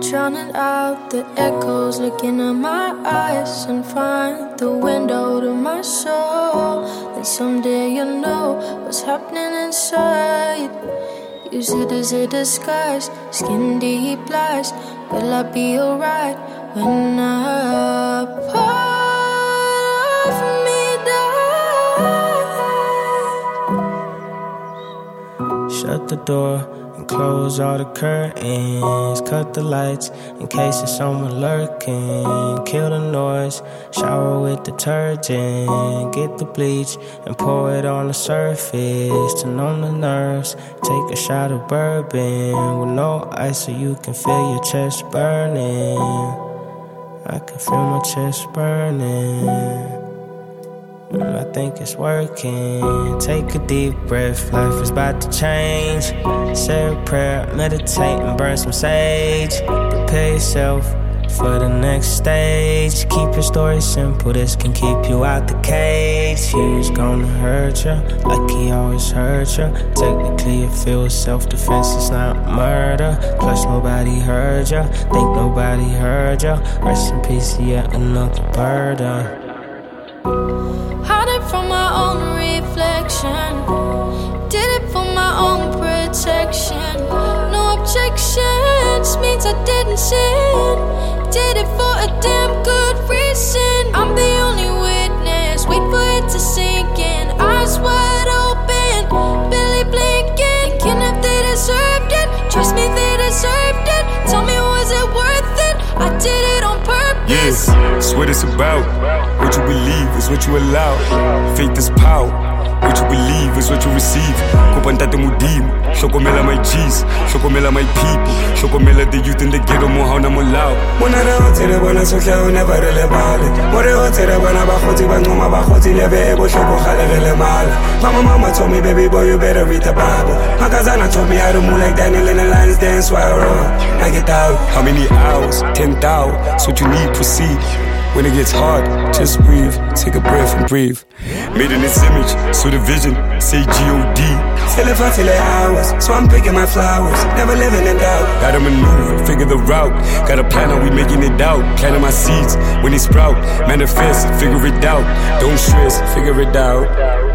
drowning out the echoes, looking in my eyes and find the window to my soul. And someday you'll know what's happening inside. Use it as a disguise, skin deep lies. Will I be alright when a part of me dies? Shut the door and close all the curtains. Cut the lights in case there's someone lurking. Kill the noise, shower with detergent. Get the bleach and pour it on the surface to numb the nerves. Take a shot of bourbon with no ice so you can feel your chest burning. I can feel my chest burning. I think it's working. Take a deep breath, life is about to change. Say a prayer, meditate and burn some sage. Prepare yourself for the next stage. Keep your story simple, this can keep you out the cage. Fear's gonna hurt ya, like he always hurt ya. Technically it feels self-defense, it's not murder. Plus nobody heard ya, think nobody heard ya. Rest in peace, yet another burden. Hiding from my own reflection, did it for my own protection. No objections, means I didn't sin. Did it for a damn good reason. I'm the only witness, wait for it to sink in. Eyes wide open, barely blinking. Thinking if they deserved it, trust me they deserved it. Tell me was it worth it, I did it on purpose. Yes, that's what it's about. What you believe is what you allow. Faith is power. What you believe is what you receive. Kupantate mudimu, hlokomela my G's, hlokomela my people, hlokomela the youth in the ghetto mo haona molao. Mona re ho tsere bona sohle o never re lebale. Mo re ho tsere bona ba khotsi ba ncoma ba khotsi lebe e bohloko gale re le mala. Mama told me baby boy you better read the Bible. Makazana told me how to move like Daniel in the lion's den, so I run. I get out. How many hours? 10,000. So what you need, proceed. When it gets hard, just breathe, take a breath and breathe. Made in this image, so the vision, say G-O-D. Still if I feel like hours, so I'm picking my flowers, never living in doubt. Gotta maneuver, figure the route, got a plan how we making it out. Planting my seeds, when they sprout, manifest, figure it out. Don't stress, figure it out.